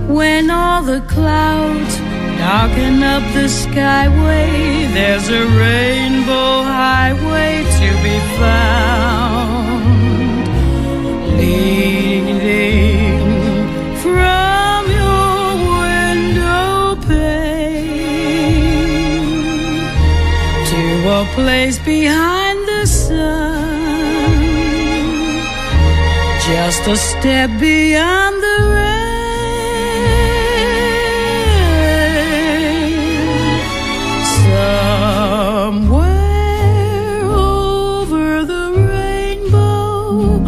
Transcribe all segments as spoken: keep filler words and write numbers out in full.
When all the clouds darken up the skyway, there's a rainbow highway to be found, leading from your window pane to a place behind the sun, just a step beyond the rain. Somewhere over the rainbow,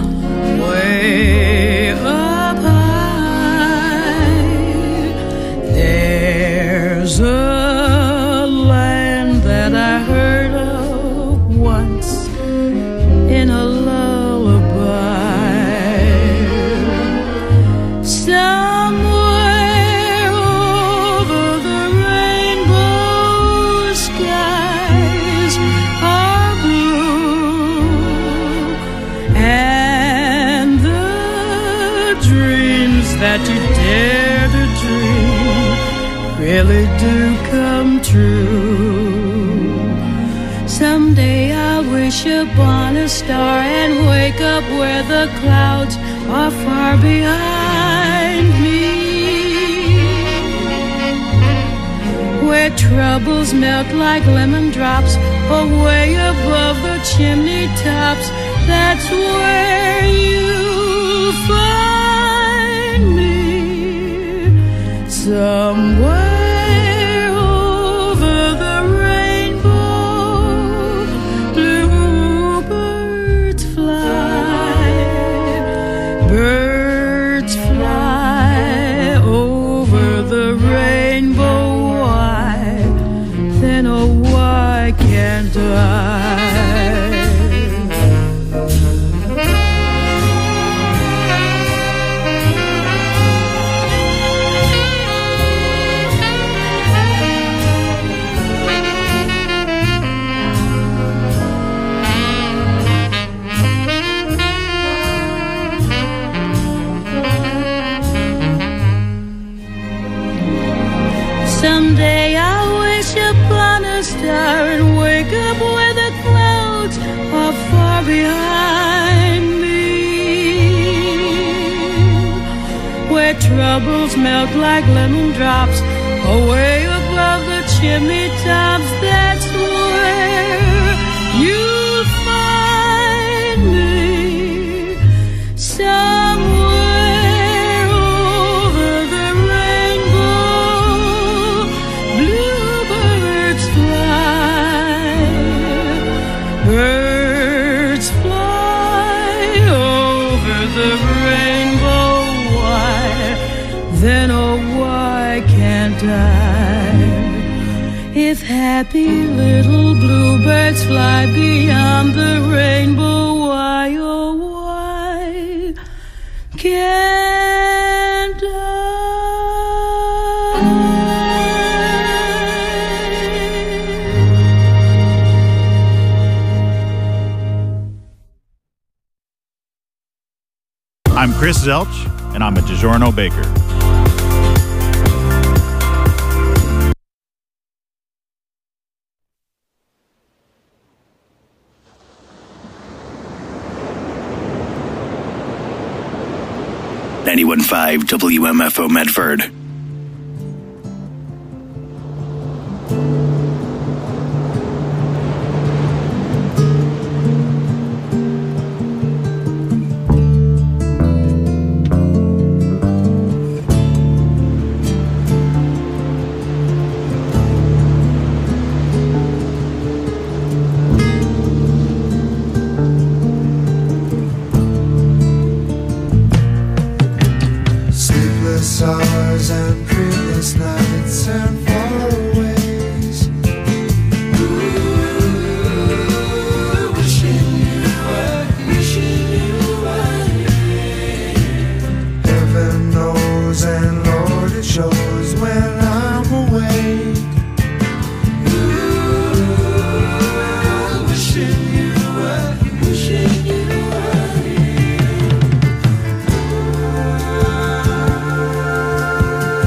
way up high, there's a land that I heard of once in a lullaby. Somewhere over the rainbow skies are blue, and the dreams that you dare to dream really do come true. Someday I'll wish upon a star and wake up where the clouds are far behind me, where troubles melt like lemon drops away above the chimney tops. That's where you'll find me. Somewhere over the rainbow, bluebirds fly, birds fly over the rainbow. Why, then oh why can't I? Someday I'll wish upon a star and wake up where the clouds are far behind me, where troubles melt like lemon drops away above the chimney tops. That's where you'll find me. Somewhere over the rainbow, bluebirds fly, birds fly over the rainbow. Why, then oh why can't I? If happy little bluebirds fly beyond the rainbow, why oh why can't I? I'm Chris Zelch, and I'm a DiGiorno baker. ninety-one point five W M F O Medford. Hours and dreamless nights and faraways. Ooh, wishing you were, wishing you were here. Heaven knows and Lord it shows when I'm awake. Ooh, wishing you were, wishing you were here.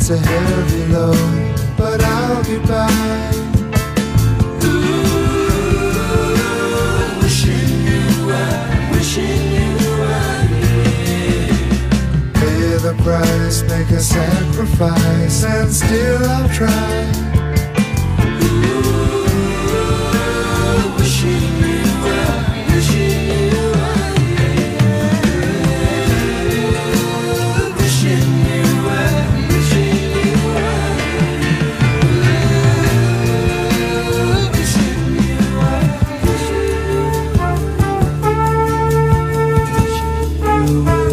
It's a heavy load, but I'll be by. Ooh, wishing you were, wishing you were here. Pay the price, make a sacrifice, and still I'll try. Ooh, wishing you were, wishing you were here. Wishing you were, wishing you were. Wishing you were, wishing you were. Wishing you were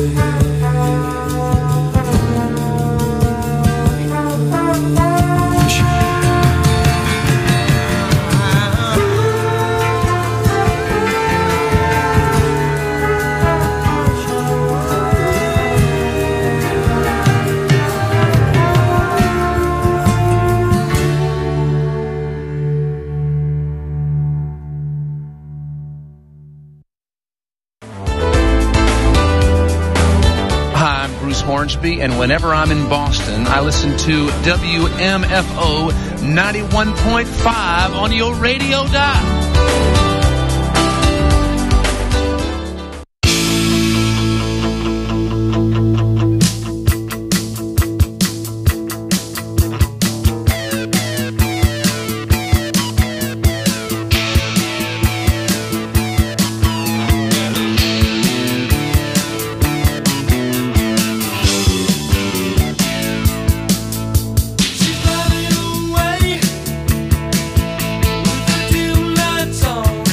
Hornsby, and whenever I'm in Boston, I listen to W M F O ninety-one point five on your radio dial. She's running away with the dim lights on.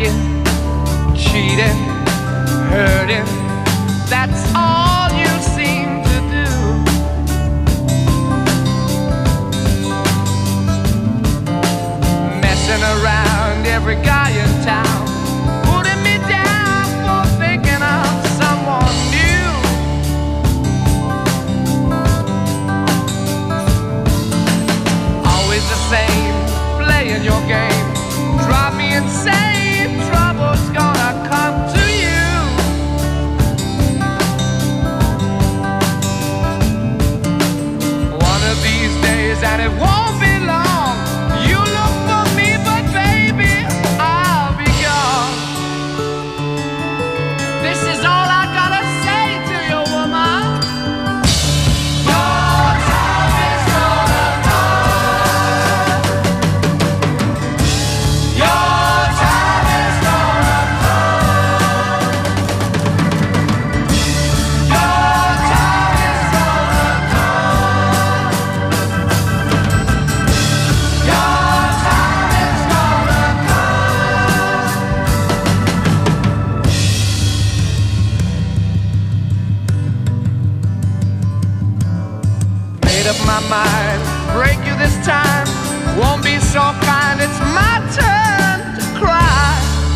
bragging, cheating, hurting. That's all you seem to do. Messing around every guy in town, putting me down for thinking of someone new. Always the same, playing your game, drive me insane. Trouble's gonna come to you. One of these days, and it won't be long, you look for me, but baby, I'll be gone. This is all I gotta say to you, woman. Your time is gonna come. Your time is gonna come. Your time is gonna come. Your time is gonna come. Made up my mind, break you this time. Won't be so kind, it's my turn to cry.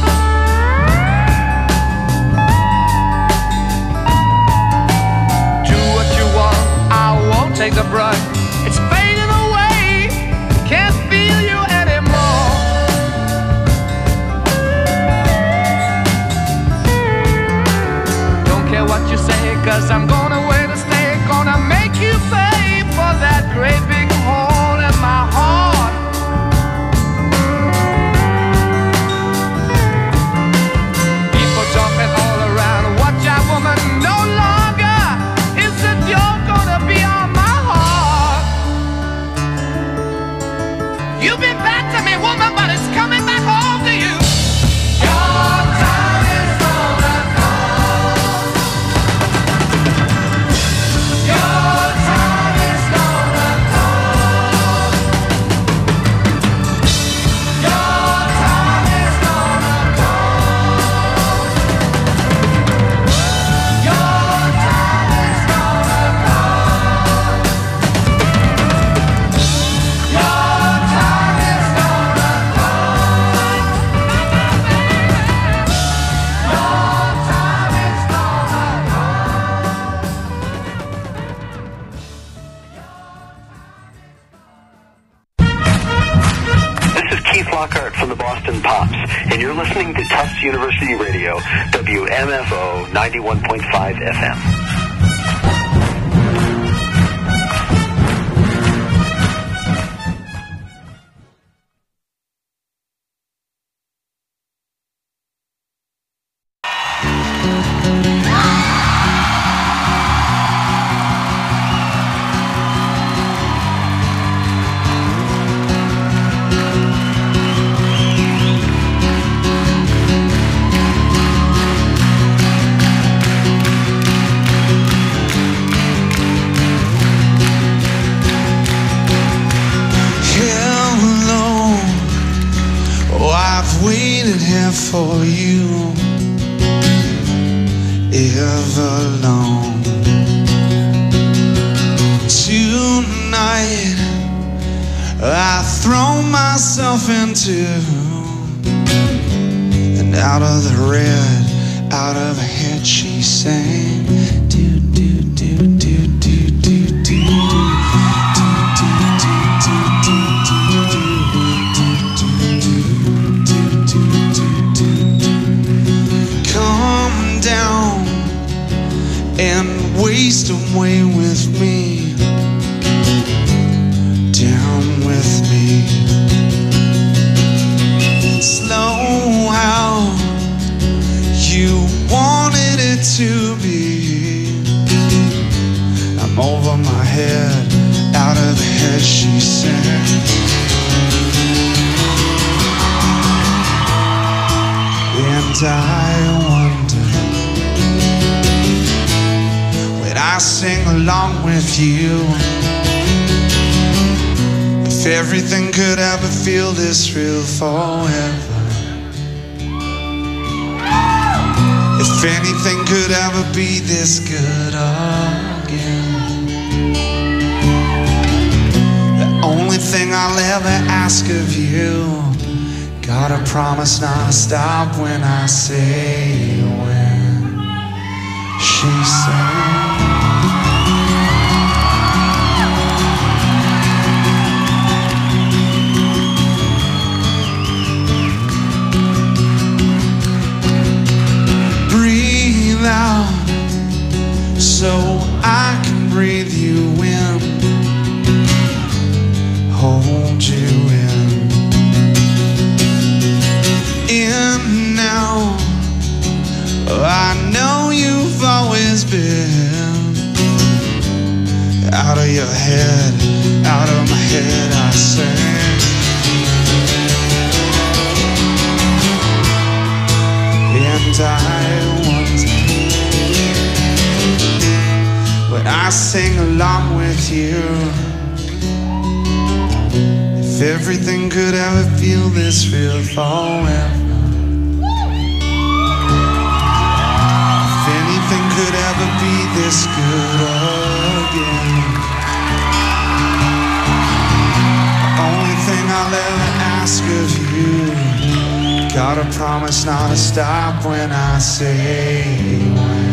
Do what you want, I won't take the brunt. It's fading away, can't feel you anymore. Don't care what you say, cause I'm gonna wait to stay. Gonna make you pay for that great big hole in my heart. People talking all around, watch out woman, no longer is the joke gonna be on my heart. You've been bad to me, woman, but it's coming back home to you. Your time is gonna come. Your time is gonna come. Your time is gonna come. Your time is gonna come. Your time is gonna come. Your time is gonna come. This is Keith Lockhart from the Boston Pops, and you're listening to Tufts University Radio, W M F O ninety-one point five F M. Hello, oh, I've waited here for you ever long. Tonight, I throw myself into, and out of the red, out of her head, she sang. Do do do do do do do do. Come down and waste away with me, down with me. Slow how you wanted it to be. I'm over my head, out of her head, she said. And I wonder, when I sing along with you, if everything could ever feel this real forever. anything could ever be this good again, the only thing I'll ever ask of you, gotta promise not to stop when I say when. She said, out so I can breathe you in, hold you in, in now. I know you've always been out of your head, out of my head I sing. And I wonder, when I sing along with you, if everything could ever feel this real forever, if anything could ever be this good again, the only thing I'll ever ask of you, gotta promise not to stop when I say when.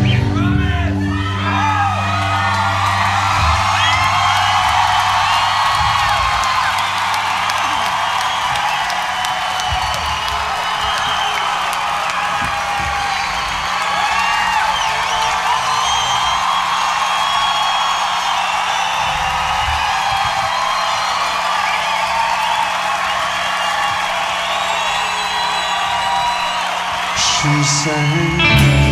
She sang.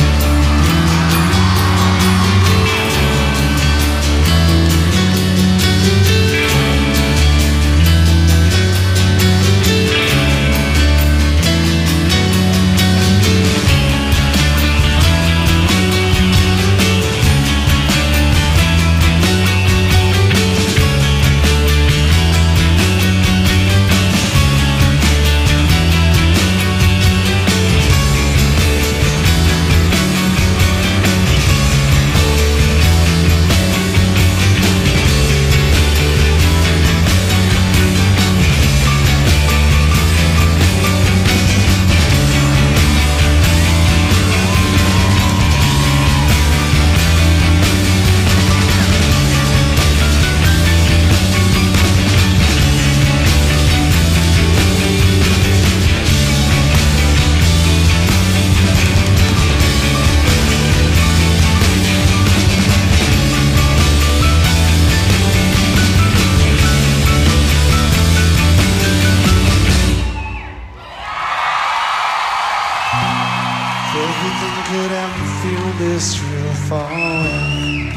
Everything could ever feel this real forever,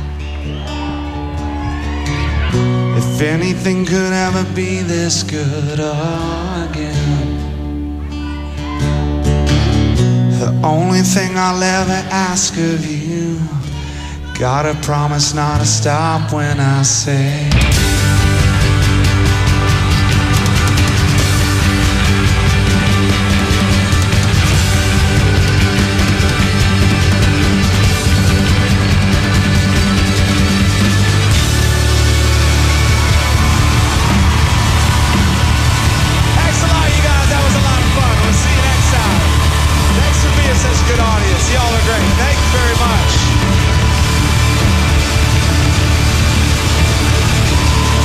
if anything could ever be this good again, the only thing I'll ever ask of you, gotta promise not to stop when I say. Y'all are great. Thank you very much.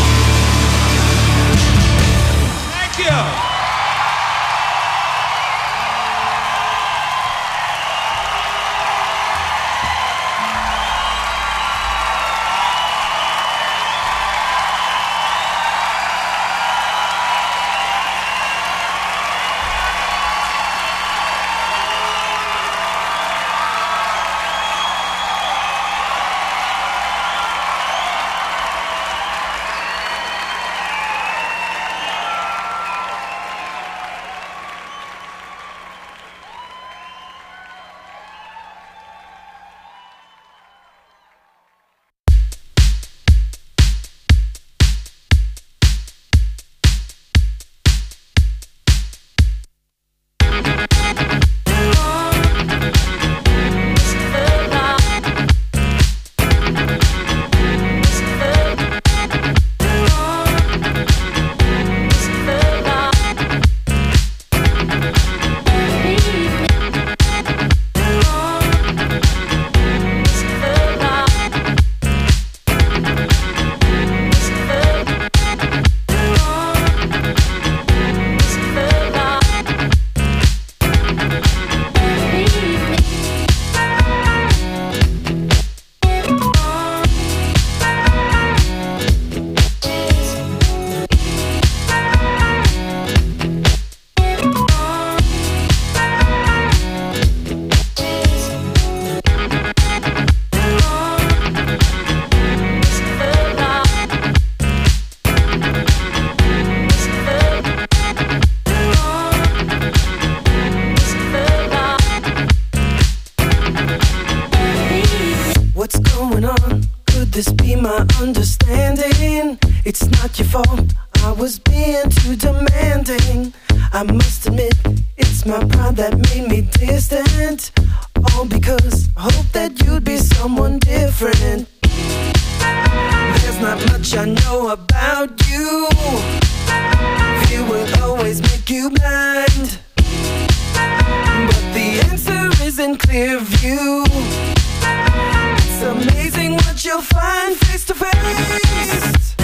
It's not your fault, I was being too demanding. I must admit, it's my pride that made me distant. All because I hope that you'd be someone different. There's not much I know about you. Fear will always make you blind, but the answer is in clear view. It's amazing what you'll find face to face.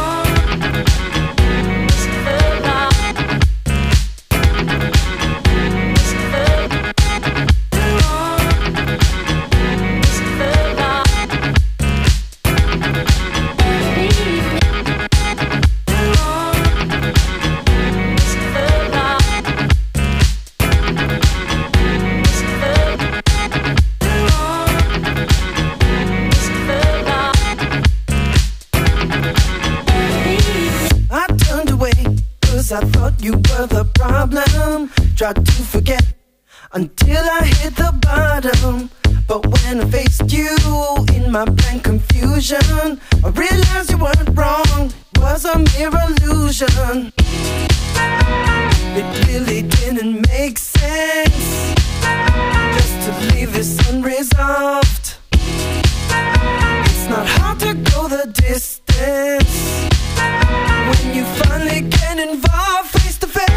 I thought you were the problem. Tried to forget until I hit the bottom. But when I faced you in my blank confusion, I realized you weren't wrong, it was a mere illusion. It really didn't make sense just to leave this unresolved. It's not hard to go the distance when you finally get involved face to face.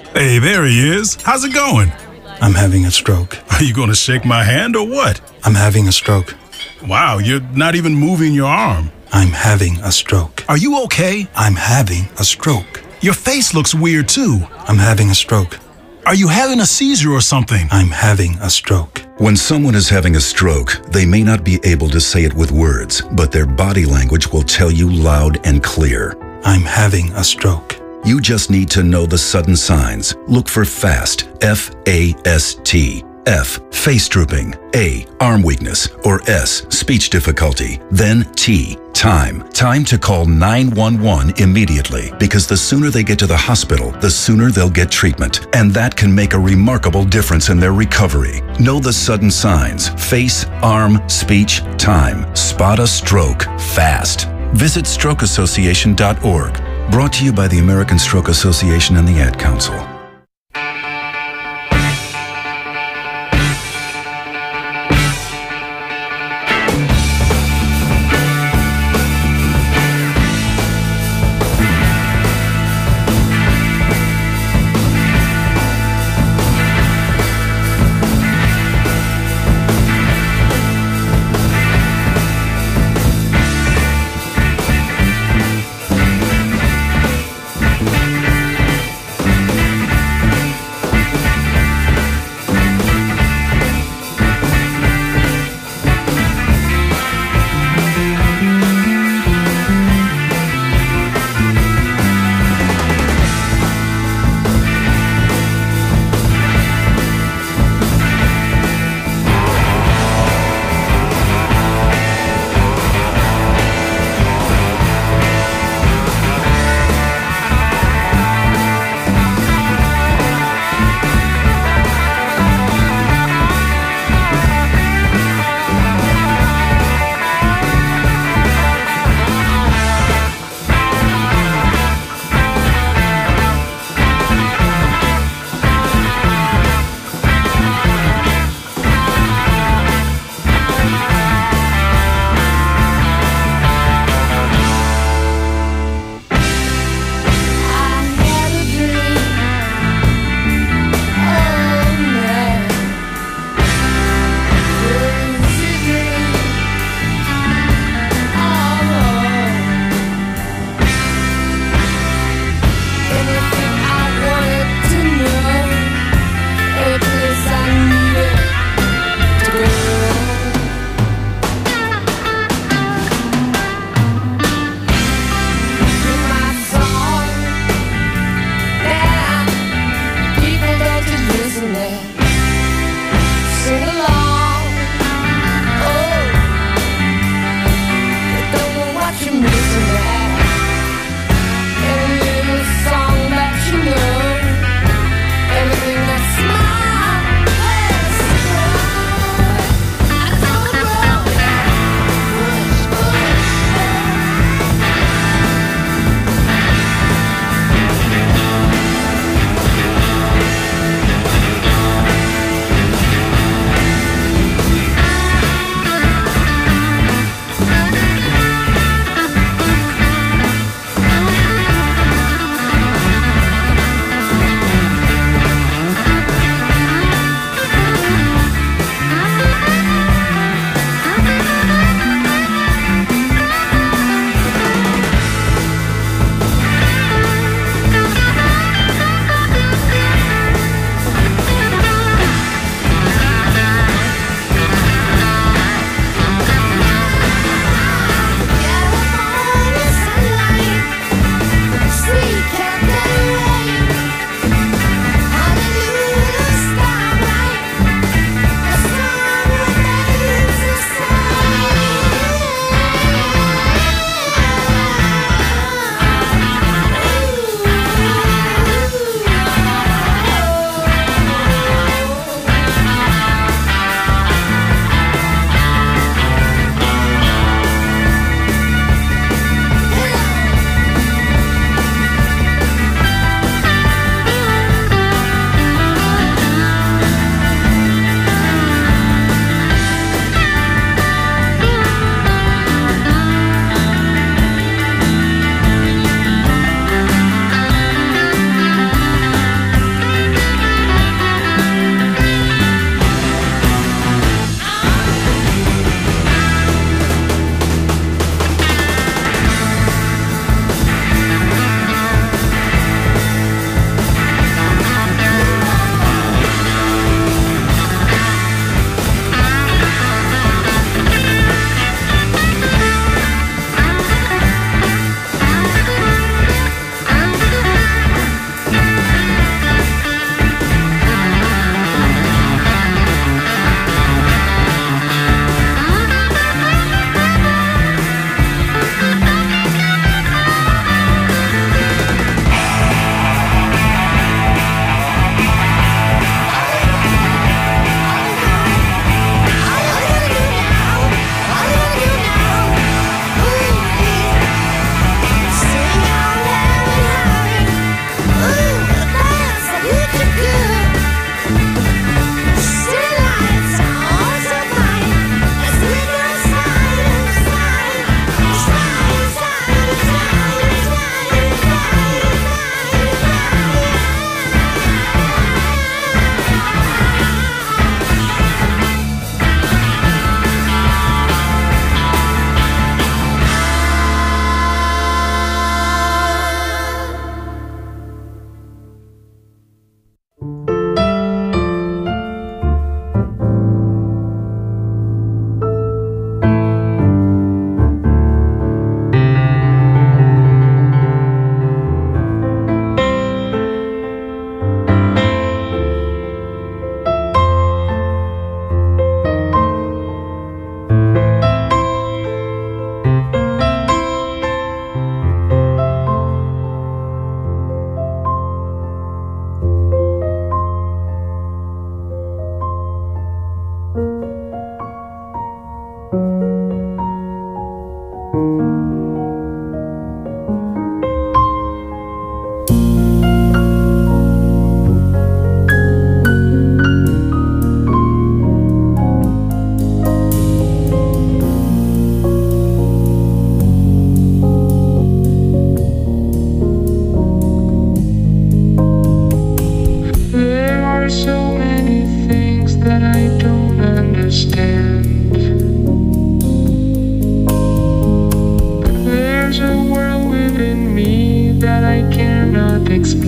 Hey, there he is. How's it going? I'm having a stroke. Are you going to shake my hand or what? I'm having a stroke. Wow, you're not even moving your arm. I'm having a stroke. Are you okay? I'm having a stroke. Your face looks weird too. I'm having a stroke. Are you having a seizure or something? I'm having a stroke. When someone is having a stroke, they may not be able to say it with words, but their body language will tell you loud and clear. I'm having a stroke. You just need to know the sudden signs. Look for FAST, F A S T. F, face drooping. A, arm weakness. Or S, speech difficulty. Then T, time. Time to call nine one one immediately, because the sooner they get to the hospital, the sooner they'll get treatment. And that can make a remarkable difference in their recovery. Know the sudden signs. Face, arm, speech, time. Spot a stroke fast. Visit stroke association dot org. Brought to you by the American Stroke Association and the Ad Council.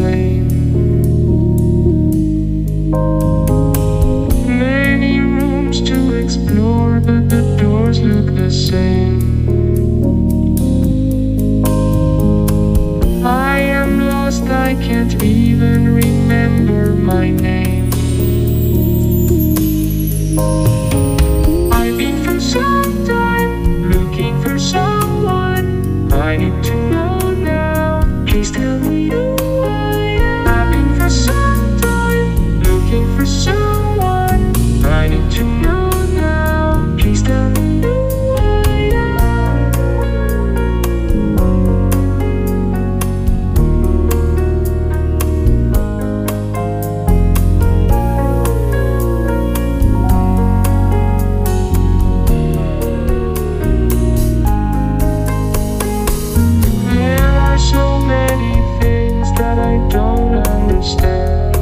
flame. Many rooms to explore, but the doors look the same. I am lost, I can't even remember my name. I've been for some time looking for someone I need to know now. Please tell me who I am. I've been for some time looking for someone I need to know now. Please tell me who I am. There are so many things that I don't understand.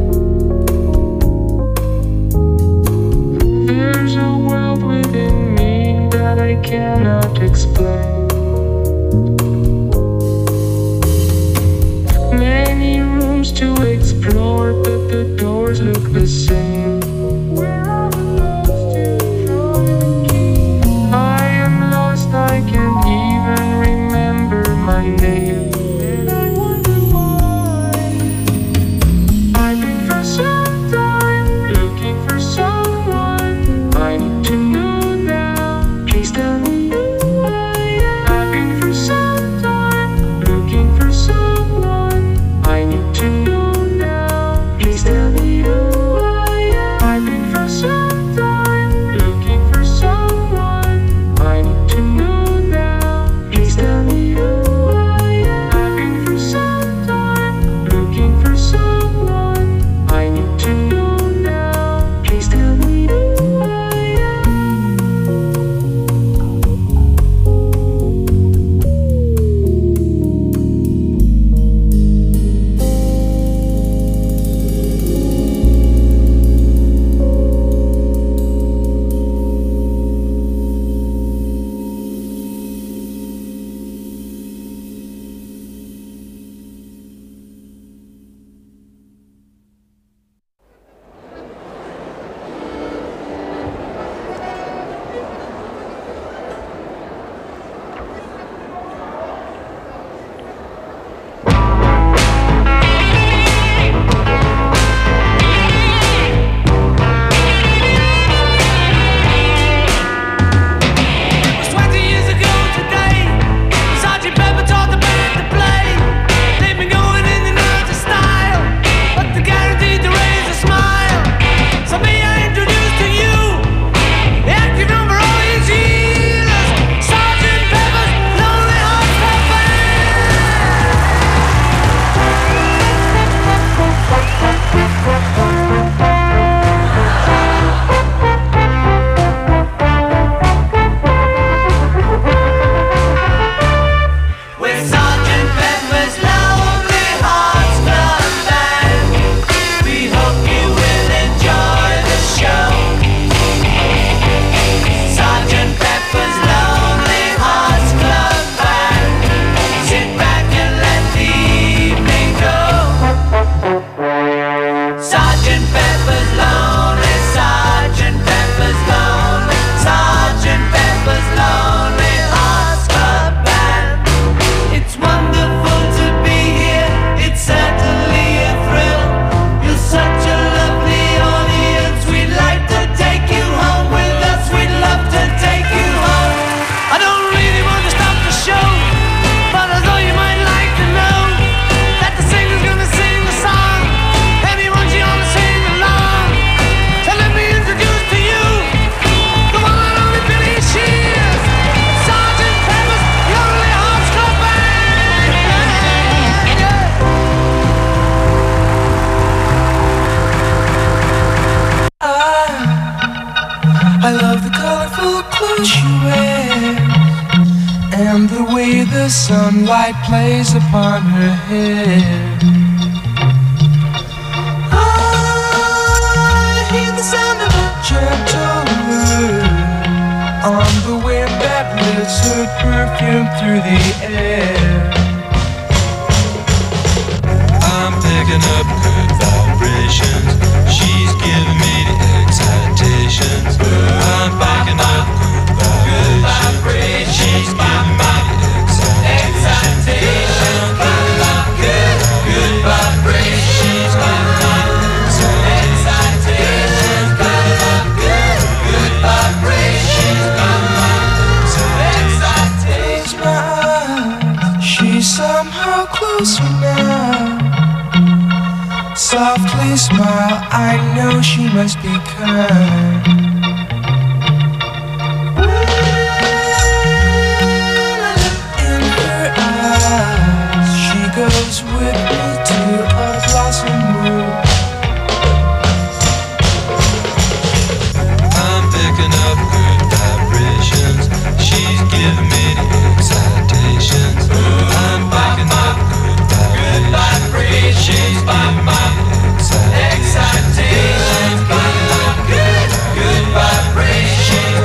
There's a world within me that I cannot explain. Many rooms to explore, but the doors look the same. Where are the lost to from the key? I am lost, I can't even remember my name. And I wonder why. I've been for some time looking for someone I need to know now. Please tell me who I am. I've been for some time looking for someone I need to know now. Please tell me who I am. I've been for some time looking for someone I need to know now. Please tell me who I am. I've been for some time looking for someone I need to know now. Please tell me who I am. It was twenty years ago today. Sergeant Pepper taught the band to play. They've been going in and out of style, but they're guaranteed to raise a smile. So may I introduce to you the active number all these years, Sergeant Pepper's Lonely Hearts Club With Sergeant Pepper's Lonely Hearts Club Band, we hope you will enjoy the show. Sergeant Pepper's Lonely Hearts Club Band, sit back and let the evening go. Sergeant Pepper's Lonely, Sergeant Pepper's Lonely, Sergeant Pepper's Lonely Hearts Club Band. It's wonderful to be here, it's certainly a thrill. You're such a lovely audience, we'd like to take you home with us, we'd love to take you home. I don't really want to stop the show, but I thought you might like to know that the singer's gonna sing a song, and he wants you all to sing along. So let me introduce to you the one and only Billy Shears, Sergeant Pepper's Lonely Hearts Club Band. I love the colorful clothes she wears and the way the sunlight plays upon her hair. I hear the sound of a gentle word on the wind that lifts her perfume through the air. I'm somehow closer now. Softly smile, I know she must be kind. In her eyes, she goes with me to a blossom room. I'm picking up good vibrations. She's giving me the excitations. I'm picking up good vibrations. She's giving me the excitations. Picking up good, good vibrations.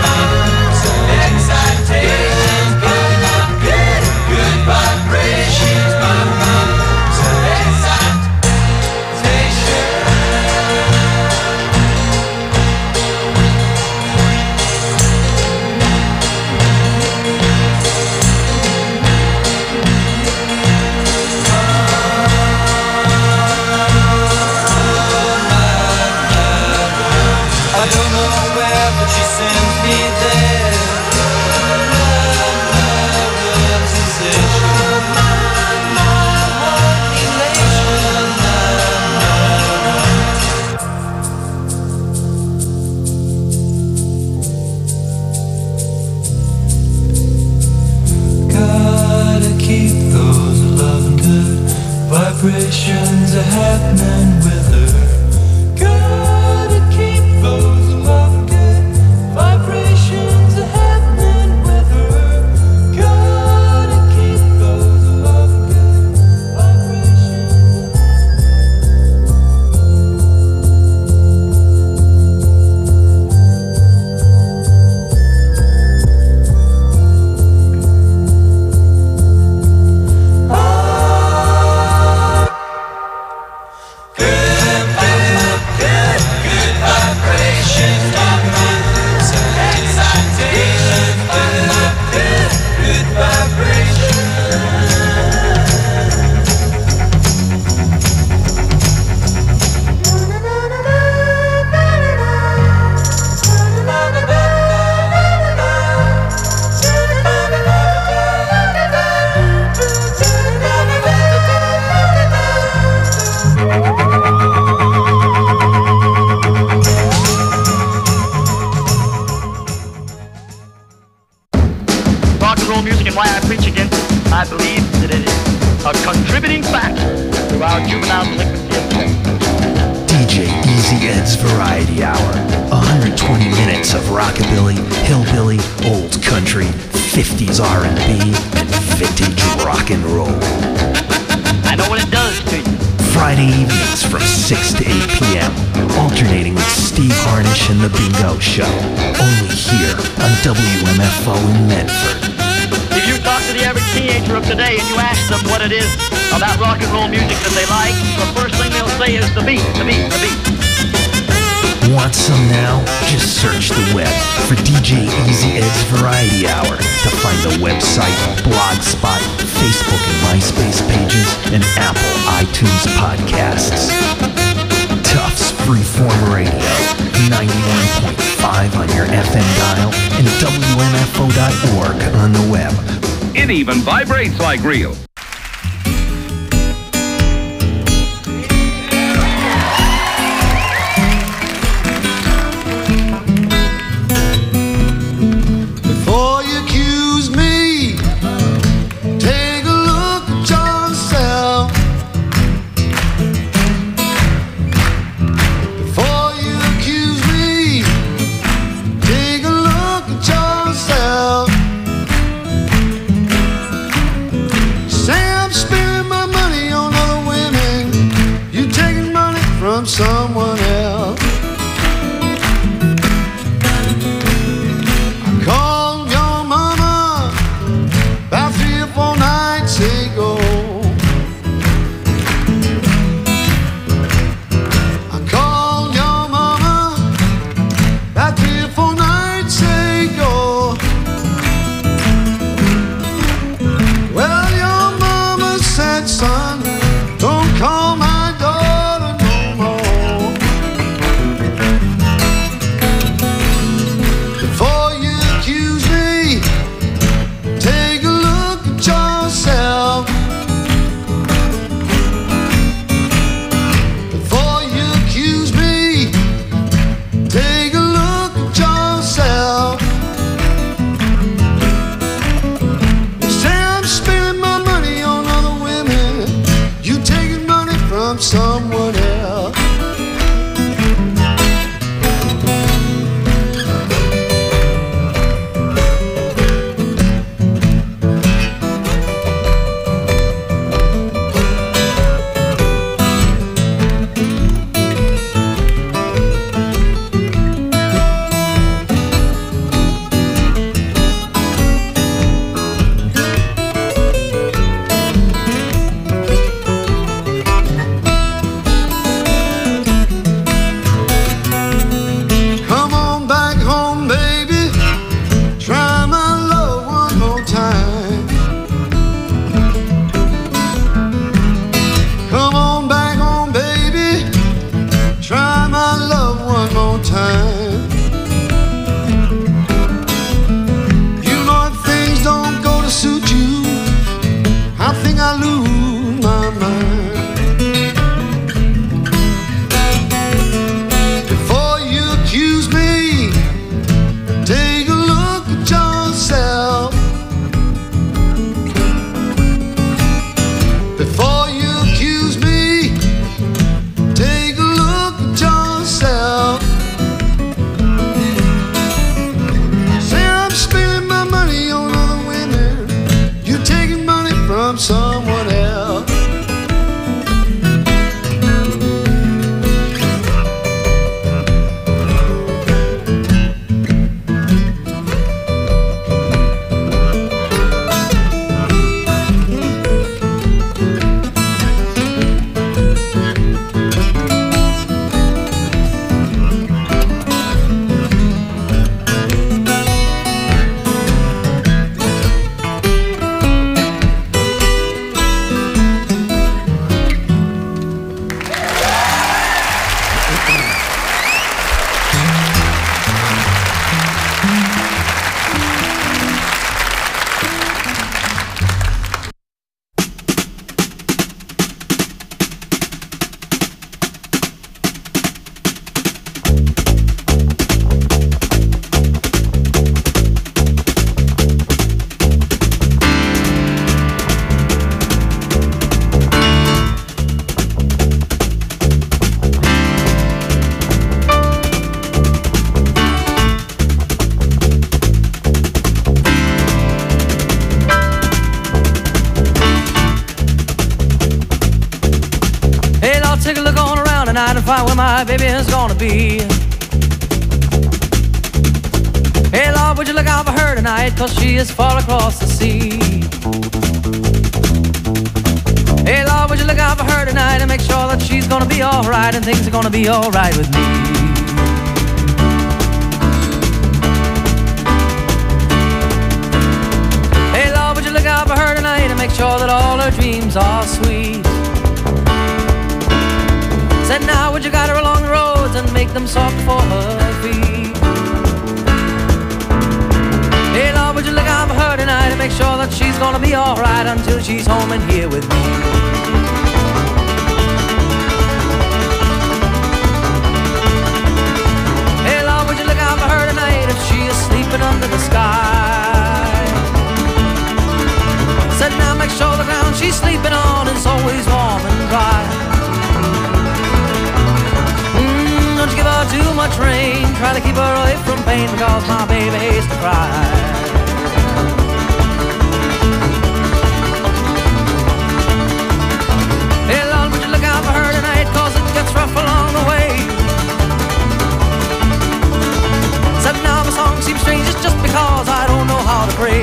Excitations. Picking up good, good vibrations. Vibrations are happening with her. Gotta keep those love good. Vibrations are happening with her. Gotta keep those love good. I believe that it is a contributing factor to our juvenile delinquency of change. D J Easy Ed's Variety Hour. one hundred twenty minutes of rockabilly, hillbilly, old country, fifties R and B, and vintage rock and roll. I know what it does to you. Friday evenings from six to eight p.m. Alternating with Steve Harnish and The Bingo Show. Only here on W M F O in Medford. If you talk to the average teenager of today and you ask them what it is about rock and roll music that they like, the first thing they'll say is the beat, the beat, the beat. Want some now? Just search the web for D J Easy Ed's Variety Hour to find the website, Blogspot, Facebook and MySpace pages, and Apple iTunes podcasts. Tufts Freeform Radio, ninety-one point five on your F M dial, and W M F O dot org on the web. It even vibrates like real. Before you accuse me, take a look at yourself. Before you accuse me, take a look at yourself. Before you accuse me, take a look at yourself. Say I'm spending my money on other women, you taking money from someone else. Where my baby is gonna be. Hey Lord, would you look out for her tonight, cause she is far across the sea. Hey Lord, would you look out for her tonight and make sure that she's gonna be alright and things are gonna be alright with me. Hey Lord, would you look out for her tonight and make sure that all her dreams are sweet. Said now would you guide her along the roads and make them soft for her feet. Hey Lord, would you look out for her tonight and make sure that she's gonna be alright until she's home and here with me. Hey Lord, would you look out for her tonight if she is sleeping under the sky. Said now make sure the ground she's sleeping on is always warm and dry. Don't give her too much rain, try to keep her away from pain, because my baby hates to cry. Hey Lord, would you look out for her tonight, cause it gets rough along the way. Said now my song seems strange, it's just because I don't know how to pray.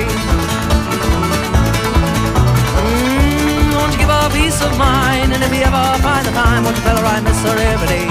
Mm, won't you give her peace of mind, and if you ever find the time, won't you tell her I miss her every day.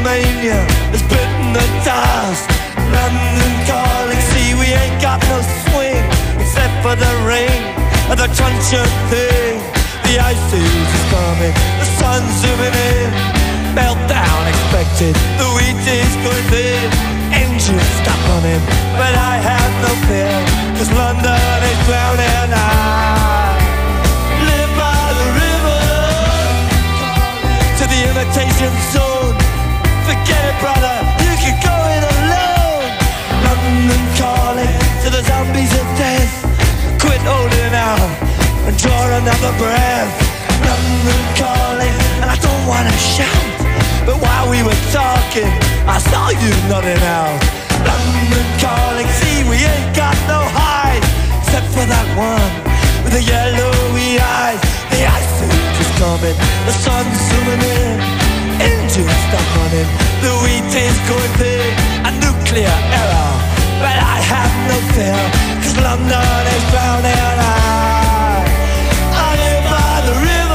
Tasmania has bitten the dust. London calling, see we ain't got no swing except for the rain and the truncheon thing. The ice age is coming, the sun's zooming in. Meltdown expected, the wheat is going thin. Engines stop running, but I have no fear, cause London is drowning. I live by the river, to the imitation zone. Forget it, brother, you can go it alone. London calling to the zombies of death. Quit holding out and draw another breath. London calling, and I don't wanna shout, but while we were talking, I saw you nodding out. London calling, see we ain't got no hide, except for that one with the yellowy eyes. The ice age is coming, the sun's zooming in. Engines stop running, the wheat is going big. A nuclear error, but I have no fear, cause London is drowning. I, I live by the river.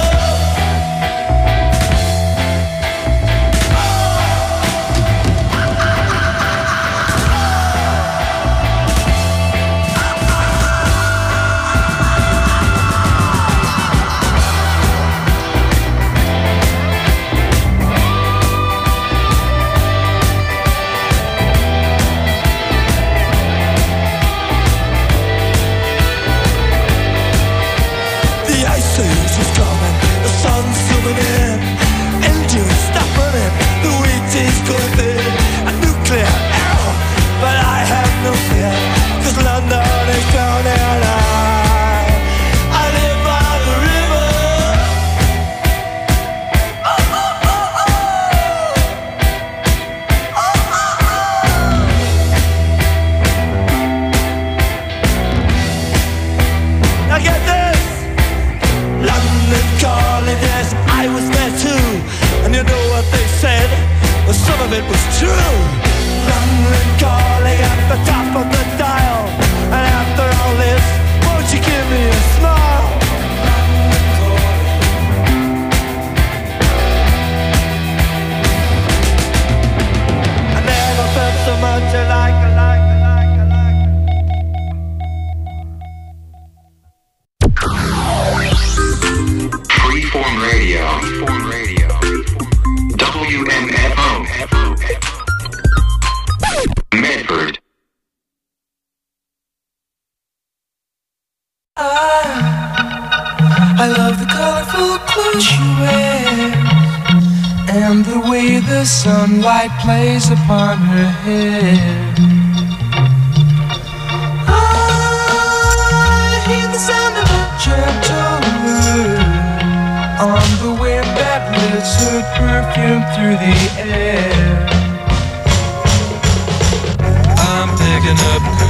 I love the colorful clothes she wears and the way the sunlight plays upon her hair. I hear the sound of a gentle word on the wind that lifts her perfume through the air. I'm picking up